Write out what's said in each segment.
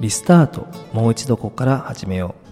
リスタート、もう一度ここから始めよ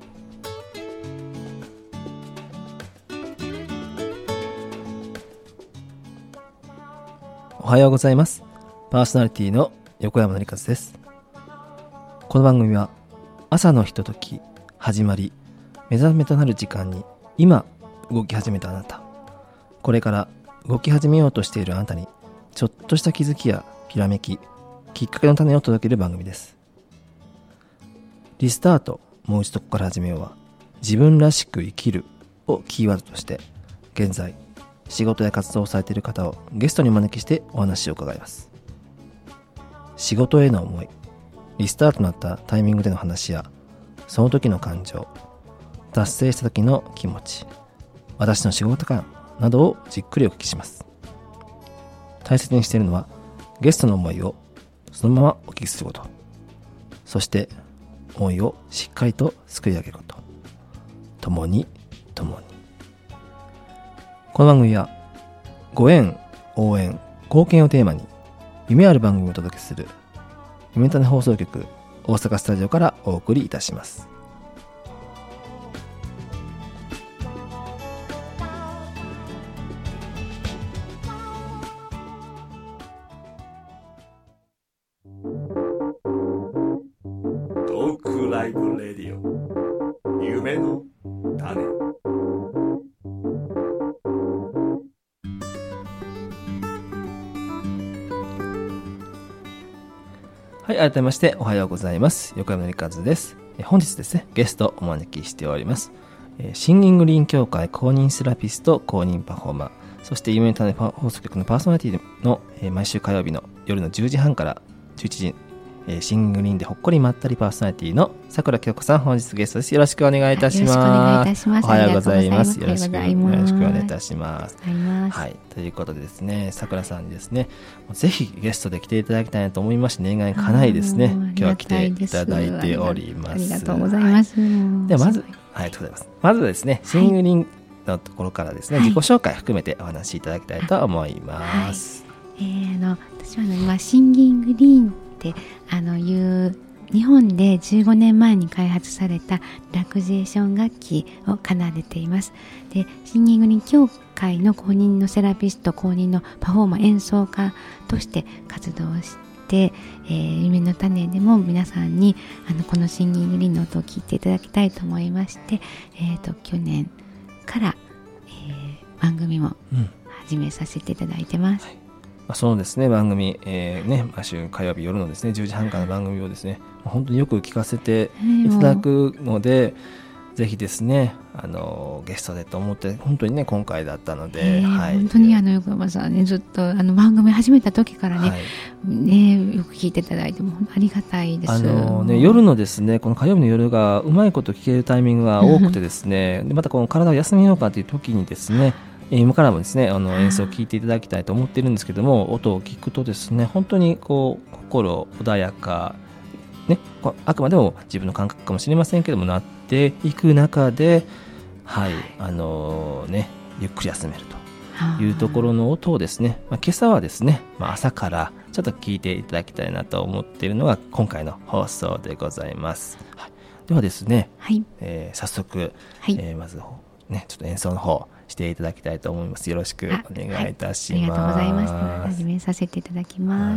う。おはようございます。パーソナリティの横山典和です。この番組は朝のひととき、始まり、目覚めとなる時間に今動き始めたあなた、これから動き始めようとしているあなたにちょっとした気づきやひらめき、きっかけの種を届ける番組です。リスタート、もう一度ここから始めようは、自分らしく生きるをキーワードとして、現在仕事や活動をされている方をゲストにお招きしてお話を伺います。仕事への思い、リスタートとなったタイミングでの話や、その時の感情、達成した時の気持ち、私の仕事観などをじっくりお聞きします。大切にしているのは、ゲストの思いをそのままお聞きすること、そして思いをしっかりと救い上げること。共に。この番組はご縁、応援、貢献をテーマに夢ある番組をお届けする夢種放送局大阪スタジオからお送りいたします。 トークライブレディオ夢の種。 はい、改めましておはようございます。横山典和です。本日ですね、ゲストをお招きしております。シンギングリン協会公認セラピスト、公認パフォーマー、そして夢の種放送局のパーソナリティの、毎週火曜日の夜の10時半から11時、シンギングリンでほっこりまったりパーソナリティのさくらきよこさん、本日ゲストです。よろしくお願いいたします。 よろしくお願いいたします。 おはようございます。よろしくおおはようございます。 願いいたします。はい、ということでですね、さくらさんにですね、ぜひゲストで来ていただきたいなと思いまして、願い叶いですね、今日は来ていただいております。 ありがとうございます。 ではまず、ありがとうございます。まずですね、シンギングリンのところからですね、自己紹介含めてお話しいただきたいと思います。 私は今シンギングリンっていう日本で15年前に開発されたラクゼーション楽器を奏でています。で、シンギングリン協会の公認のセラピスト、公認のパフォーマー、演奏家として活動して、夢の種でも皆さんにこのシンギングリンの音を聞いていただきたいと思いまして、去年から、番組も始めさせていただいてます。 そのですね、番組、毎週火曜日夜のですね、10時半からの番組をですね、本当によく聞かせていただくので、ぜひですね、ゲストでと思って本当にね、今回だったので、 本当に横山さんね、ずっと番組始めた時からね、よく聞いていただいてもありがたいです。 夜のですね、この火曜日の夜がうまいこと聞けるタイミングが多くてですね、でまたこの体を休めようかという時にですね、今からもですね、演奏を聴いていただきたいと思っているんですけども、音を聞くとですね、本当にこう心穏やか、ね、あくまでも自分の感覚かもしれませんけども、なっていく中で、ゆっくり休めるというところの音をですね、今朝はですね、朝からちょっと聞いていただきたいなと思っているのが今回の放送でございます。ではですね、早速、まずね、ちょっと演奏の方していただきたいと思います。よろしくお願いいたします。 ありがとうございます。始めさせていただきます。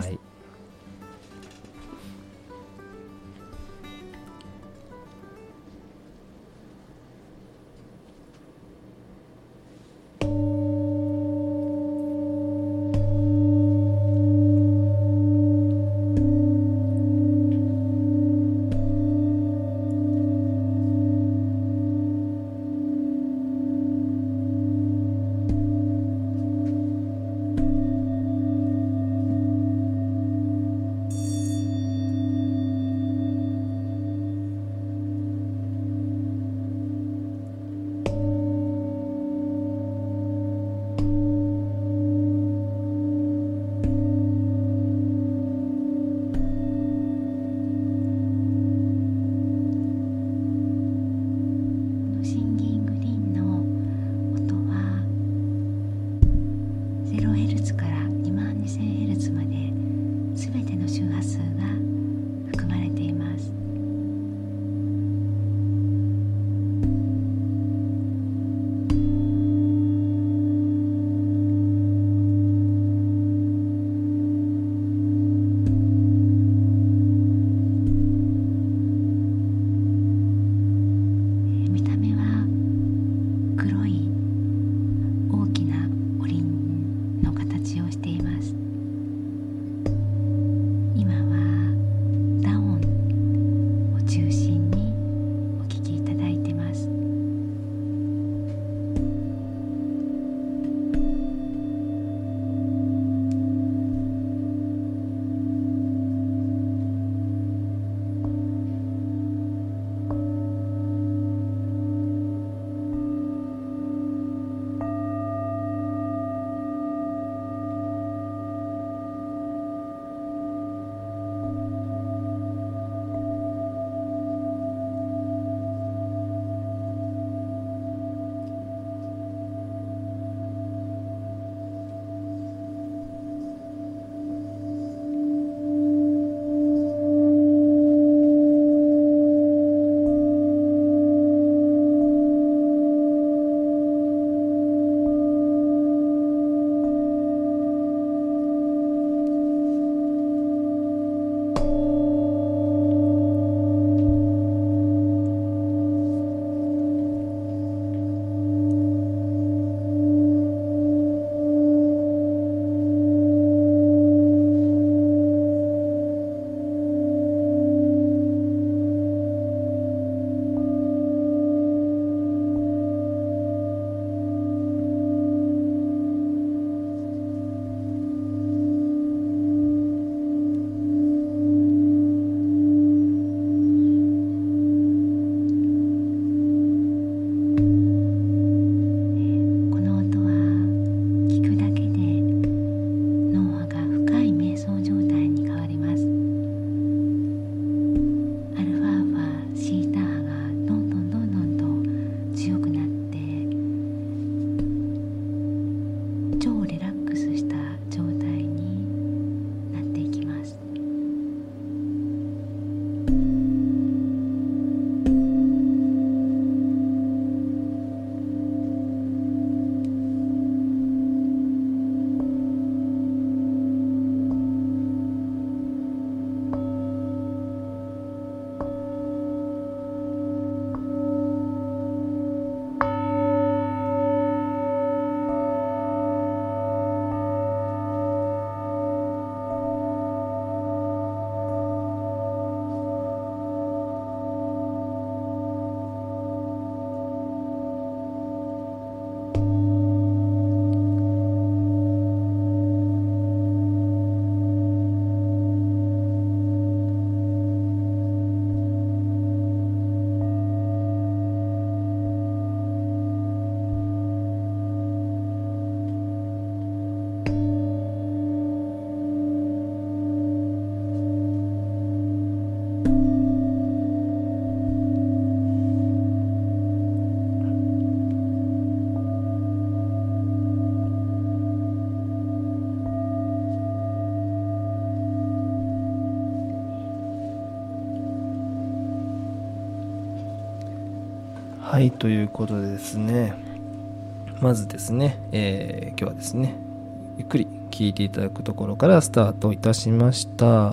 はい、ということでですね、まずですね、今日はですね、ゆっくり聴いていただくところからスタートいたしました。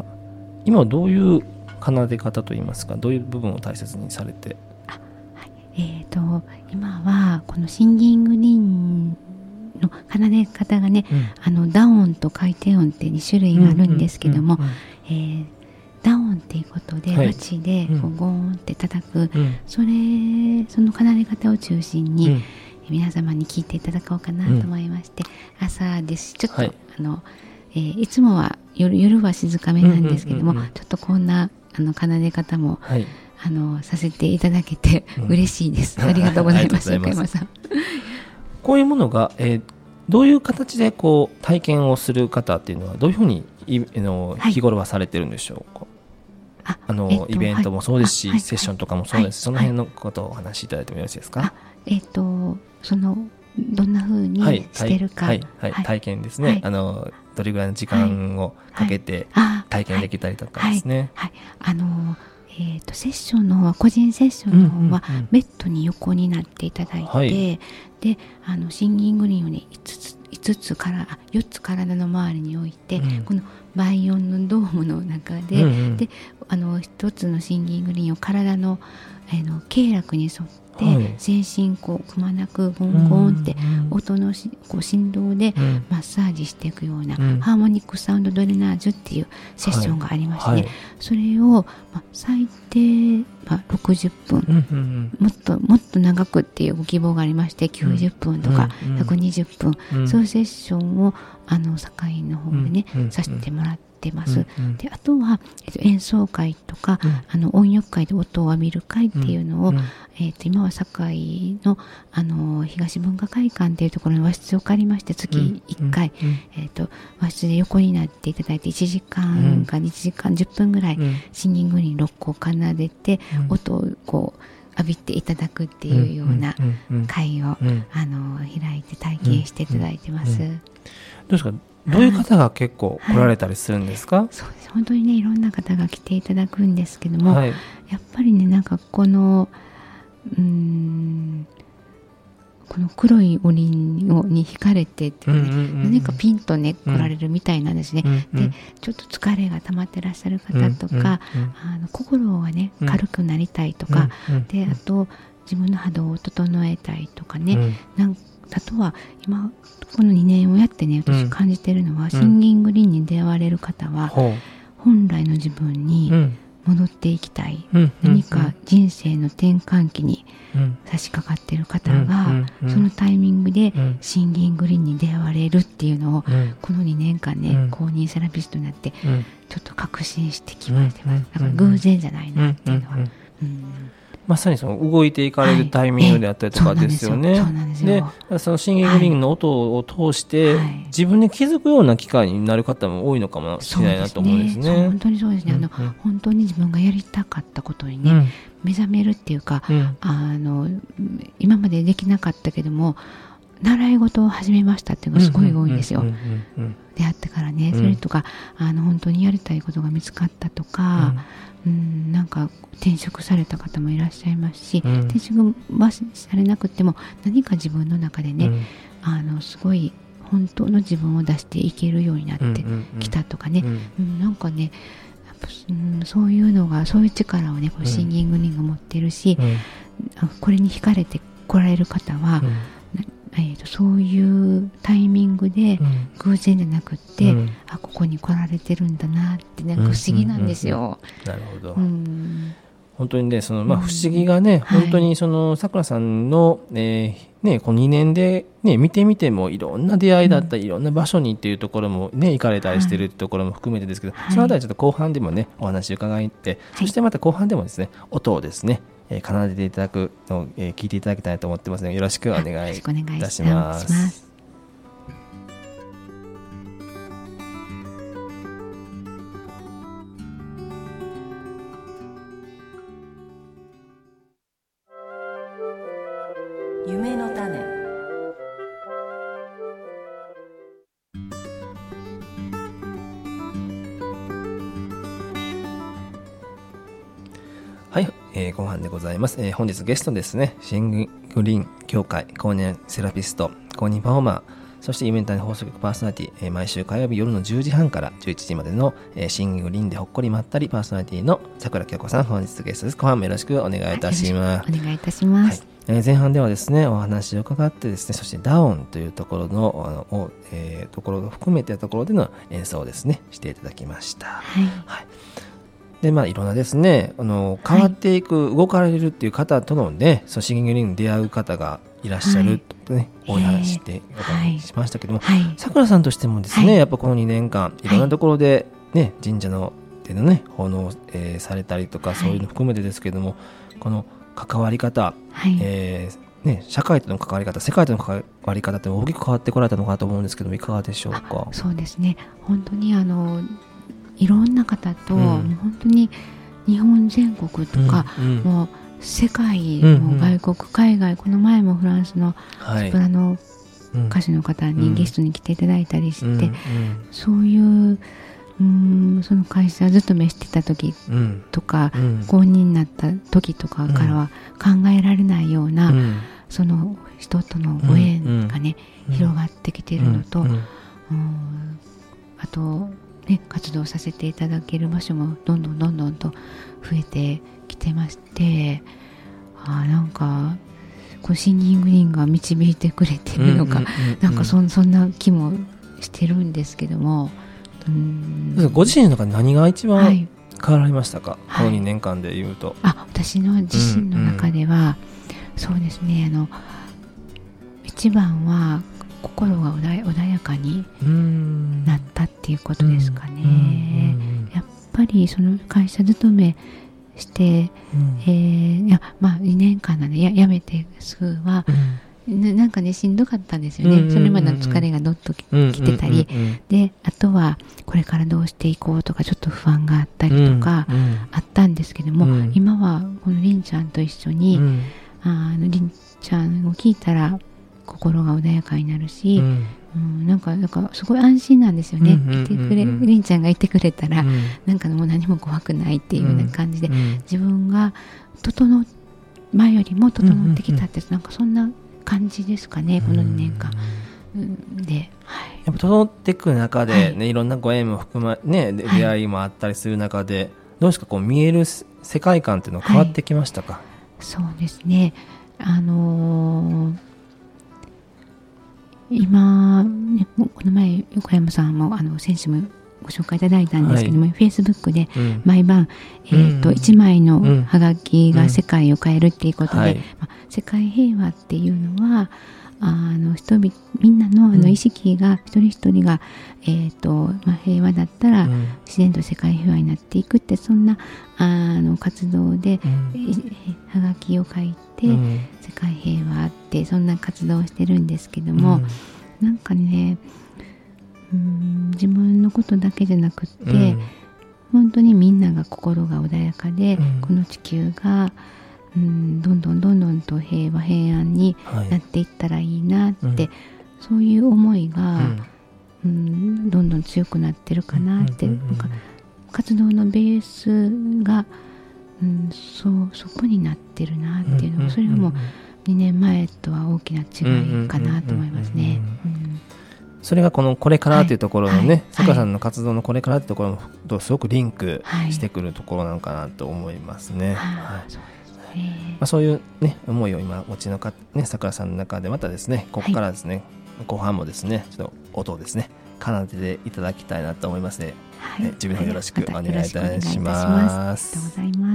今はどういう奏で方といいますか、どういう部分を大切にされて？ 今はこのシンギングリンの奏で方がね、打音と回転音って2種類があるんですけども、打音っていうことで、バチでこうゴーンって叩く、その奏で方を中心に、皆様に聞いていただこうかなと思いまして、朝ですちょっと、いつもは夜は静かめなんですけども、ちょっとこんな奏で方も、させていただけて嬉しいです。ありがとうございます。横山さん。 こういうものが、どういう形でこう体験をする方っていうのはどういうふうに日頃はされてるんでしょうか？イベントもそうですし、セッションとかもそうです。その辺のことをお話しいただいてもよろしいですか？ どんな風にしてるか、 体験ですね、どれぐらいの時間をかけて体験できたりとかですね。 セッションの方は個人セッションの方はベッドに横になっていただいて、でシンギングリンをね4つ体の周りに置いて、この倍音のドームの中で、で一つのシンギングリンを体の経絡に沿って全身こうくまなくゴンゴンって音のこう振動でマッサージしていくような、ハーモニックサウンドドレナージュっていうセッションがありましてね、それを、最低、60分、もっと長くっていうご希望がありまして、90分とか120分、そういうセッションを堺の方でね、させてもらってます。であとは、演奏会とか、音浴会で音を浴びる会っていうのを、今は堺の、東文化会館っていうところに和室を借りまして、月1回、和室で横になっていただいて1時間か2時間10分ぐらいシンギングに6個奏でて、音をこう浴びていただくっていうような会を、開いて体験していただいてます。 どうですか？どういう方が結構来られたりするんですか？ そうです。本当にね、いろんな方が来ていただくんですけども、やっぱりね、なんかこの黒いおりに惹かれてっていうかね、何かピンとね来られるみたいなんですね。でちょっと疲れが溜まってらっしゃる方とか、心がね軽くなりたいとか、であと自分の波動を整えたいとかね、あとは今この2年をやってね、私感じてるのは、シンギングリンに出会われる方は、本来の自分に戻っていきたい、何か人生の転換期に差し掛かっている方が、そのタイミングでシンギングリンに出会われるっていうのを、この2年間ね、公認セラピストになってちょっと確信してきましてます。だから偶然じゃないなっていうのは、 まさにその動いていかれるタイミングであったりとかですよね。で、そのシンギングリングの音を通して自分で気づくような機会になる方も多いのかもしれないなと思うんですね。 本当にそうですね。本当に自分がやりたかったことにね、目覚めるっていうか、今までできなかったけども習い事を始めましたっていうのがすごい多いんですよ。出会ってからね、それとか本当にやりたいことが見つかったとか、なんか転職された方もいらっしゃいますし、転職はされなくても何か自分の中でね、すごい本当の自分を出していけるようになってきたとかね、なんかね、そういうのが、そういう力をね、このシンギングリンが持ってるし、これに惹かれて来られる方は、そういうタイミングで偶然じゃなくって、ここに来られてるんだなって、なんか不思議なんですよ。 なるほど。本当にね、不思議がね、本当にさくらさんの、この2年で、見てみてもいろんな出会いだったり、いろんな場所にっていうところもね、行かれたりしてるところも含めてですけど、そのあたりちょっと後半でもね、お話伺って、そしてまた後半でもですね、音をですね、奏でていただくのを、聞いていただきたいと思ってますので、よろしくお願いいたします。 夢の種。 はい、 後半でございます。本日ゲストですね、シングリン協会公認セラピスト、公認パフォーマー、そしてイベントに放送局パーソナリティ、毎週火曜日夜の10時半から11時までの、シングリンでほっこりまったりパーソナリティの桜京子さん、本日ゲストです。後半もよろしくお願いいたします。 お願いいたします。 前半ではですね、お話を伺ってですね、そしてダウンというところのところを含めてところでの演奏をですねしていただきました。はい。でいろんなですね変わっていく、動かれるっていう方とのね、シングリングに出会う方がいらっしゃるとね、お話してお伺いしましたけども、さくらさんとしてもですね、やっぱこの2年間いろんなところでね、神社のでのね奉納、されたりとか、そういうの含めてですけども、この関わり方、社会との関わり方、世界との関わり方って大きく変わってこられたのかなと思うんですけども、いかがでしょうか。 そうですね、本当にいろんな方と、もう本当に日本全国とか、もう世界、もう外国、海外、この前もフランスのソプラノ歌手の方にゲストに来ていただいたりして、そういうその会社勤めしてた時とか、公認になった時とかからは考えられないような、その人とのご縁がね、広がってきているのと、あとね、活動させていただける場所もどんどんと増えてきてまして、なんかこうシンギングリンが導いてくれてるのか、なんかそんな気もしてるんですけども、 ご自身の中で何が一番変わられましたか、この2年間でいうと。 私の自身の中では、そうですね、一番は心が穏やかになったっていうことですかね。やっぱりその会社勤めして、2年間なんで辞めてすぐは、なんかねしんどかったんですよね。それまでの疲れがどっときてたり、であとはこれからどうしていこうとかちょっと不安があったりとかあったんですけども、今はこのりんちゃんと一緒に、りんちゃんを聞いたら心が穏やかになるし、なんかすごい安心なんですよね。りんちゃんがいてくれたら、なんかもう何も怖くないっていうような感じで、自分が前よりも整ってきたって、なんかそんな感じですかね、この2年間で。 やっぱ整っていく中で、いろんなご縁も含まね、出会いもあったりする中で、どうですか、こう見える世界観っていうのは変わってきましたか。 そうですね、今、ね、この前横山さんも先週もご紹介いただいたんですけども、フェイスブックで毎晩、1枚のハガキが世界を変えるっていうことで、世界平和っていうのはみんなの意識が、一人一人が、平和だったら、自然と世界平和になっていくって、そんな活動で、はがきを書いて、世界平和ってそんな活動をしてるんですけども、なんかね、自分のことだけじゃなくって、本当にみんなが心が穏やかで、この地球がどんどんと平安になっていったらいいなって、そういう思いが、どんどん強くなってるかなって、なんか活動のベースが、そこになってるなっていうのが、それはもう2年前とは大きな違いかなと思いますね。 それがこれからというところのね、さくらさんの活動のこれからというところとすごくリンクしてくるところなのかなと思いますね。そういうね思いを今お持ちのさくらさんの中で、またですね、ここからですね、後半もですね、ちょっと音をですね奏でていただきたいなと思いますので、自分のよろしくお願いいたします。 ありがとうございます。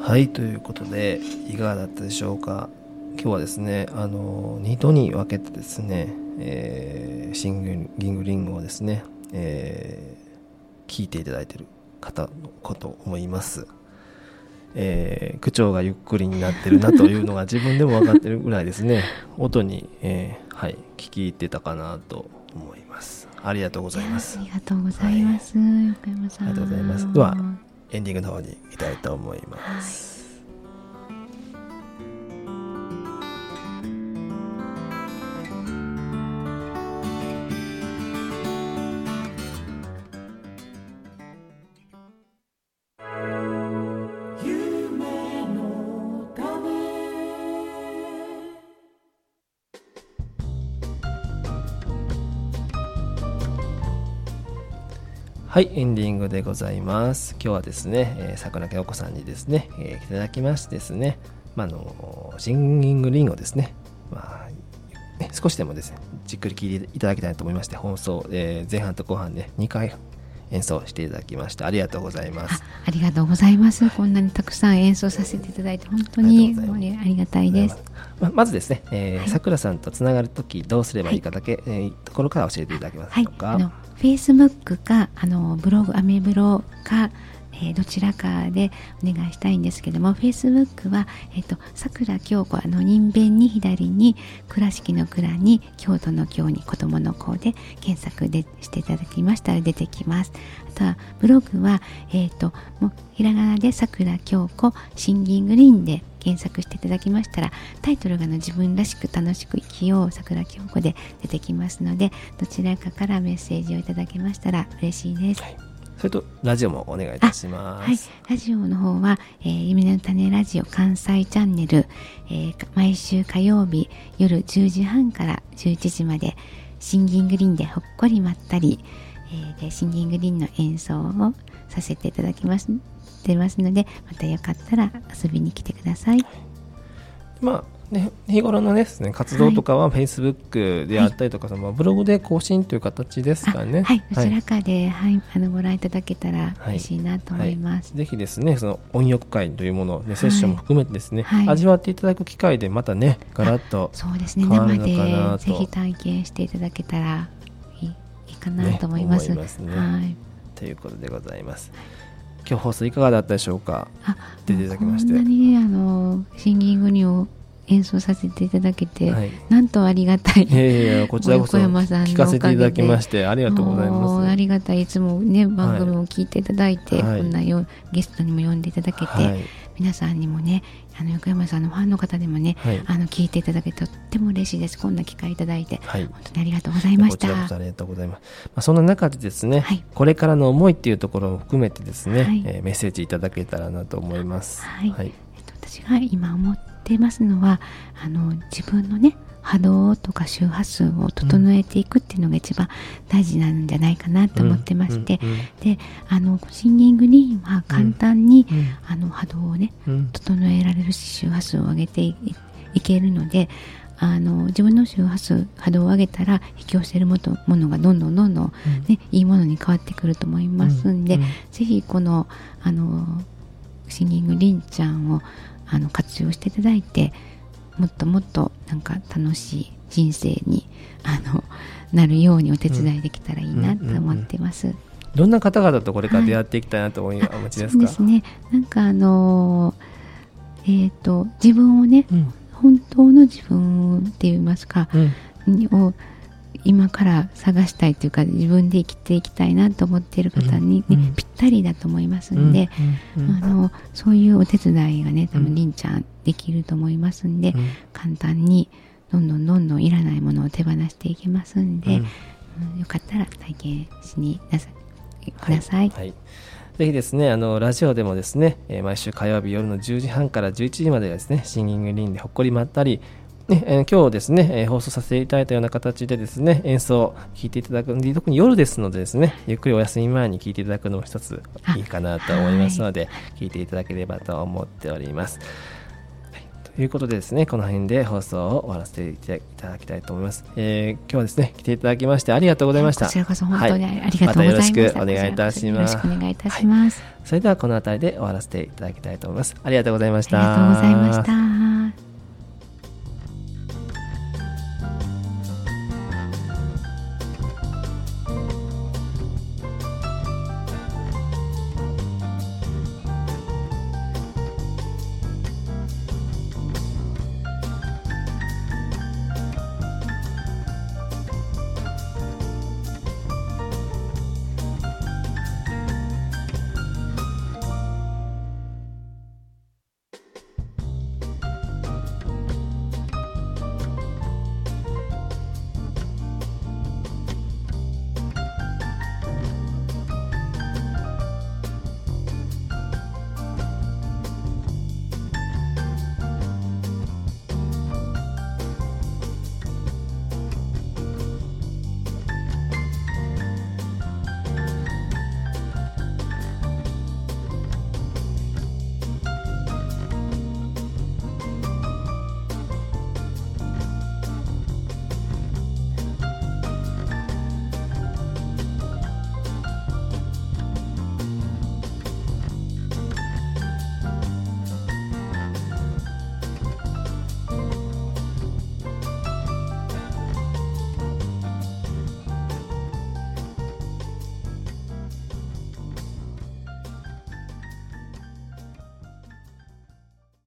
はい、ということでいかがだったでしょうか。今日はですね2度に分けてですね、シンギングリングをですね、聞いていただいている方のことを思います。口調がゆっくりになってるなというのが自分でも分かってるぐらいですね音に、はい、聞き入ってたかなと思います。ありがとうございます。 ありがとうございます、横山さん。 ありがとうございます。ではエンディングの方に行きたいと思います。はい、エンディングでございます。今日はですね、桜木陽子さんにですね、来ていただきましてですね、シンギングリングをですね、少しでもですね、じっくり聴いていただきたいと思いまして、放送、前半と後半で2回演奏していただきましてありがとうございます。 ありがとうございます、こんなにたくさん演奏させていただいて本当にありがたいです。 まずですね、さくらさんとつながるときどうすればいいかだけ、ところから教えていただけますでしょうか。 Facebook かブログアメブロか、どちらかでお願いしたいんですけども、 Facebook は、さくら京子人弁に左に倉敷の倉に京都の京に子供の子で検索でしていただきましたら出てきます。あとはブログは、もうひらがなでさくら京子シンギングリンで検索していただきましたら、タイトルが自分らしく楽しく生きようさくら京子で出てきますので、どちらかからメッセージをいただけましたら嬉しいです。 それとラジオもお願いいたします。 はい、ラジオの方は、夢の種ラジオ関西チャンネル、毎週火曜日夜10時半から11時までシンギングリンでほっこりまったり、でシンギングリンの演奏をさせていただきますので、またよかったら遊びに来てください。 日頃のですね、活動とかは Facebook であったりとか、ブログで更新という形ですかね。 はい、どちらかで、ご覧いただけたら嬉しいなと思います。 ぜひですね、その音浴会というものを、セッションも含めてですね、味わっていただく機会でまたね、ガラッと変わるのかなと。 生でぜひ体験していただけたらいいかなと思います。 ということでございます。今日放送いかがだったでしょうか。出ていただきまして、 こんなにシンギングリンを演奏させていただけて、なんとありがたい。 こちらこそ聞かせていただきましてありがとうございます。 ありがたい。いつもね番組を聞いていただいて、こんなゲストにも呼んでいただけて、皆さんにもね、横山さんのファンの方でもね、聞いていただけてとっても嬉しいです。こんな機会いただいて、本当にありがとうございました。 こちらこそありがとうございます。そんな中でですね、これからの思いっていうところを含めてですね、メッセージいただけたらなと思います。 私が今思ってますのは、自分のね波動とか周波数を整えていくっていうのが一番大事なんじゃないかなと思ってまして、でシンギングリンは簡単に、波動をね、整えられるし周波数を上げていけるので、自分の周波数波動を上げたら引き寄せるものがどんどん、ね、いいものに変わってくると思いますんで、ぜひこのシンギングリンちゃんを活用していただいて、もっともっと楽しい人生になるようにお手伝いできたらいいなと思ってます。 どんな方々とこれから出会っていきたいなとお持ちですか。 そうですね、自分をね、本当の自分って言いますか、を今から探したいというか、自分で生きていきたいなと思っている方に、ぴったりだと思いますんで、そういうお手伝いがね、多分りんちゃんできると思いますんで、簡単にどんどんいらないものを手放していきますんで、よかったら体験しにください。 ぜひですね、ラジオでもですね、毎週火曜日夜の10時半から11時までですね、シンギングリンでほっこりまったり、今日ですね、放送させていただいたような形でですね、演奏を聴いていただくので、特に夜ですのでですね、ゆっくりお休み前に聴いていただくのも一ついいかなと思いますので、聴いていただければと思っております。ということでですね、この辺で放送を終わらせていただきたいと思います。今日はですね、来ていただきましてありがとうございました。 こちらこそ本当にありがとうございました。 またよろしくお願いいたします。 よろしくお願いいたします。 それではこの辺りで終わらせていただきたいと思います。ありがとうございました。 ありがとうございました。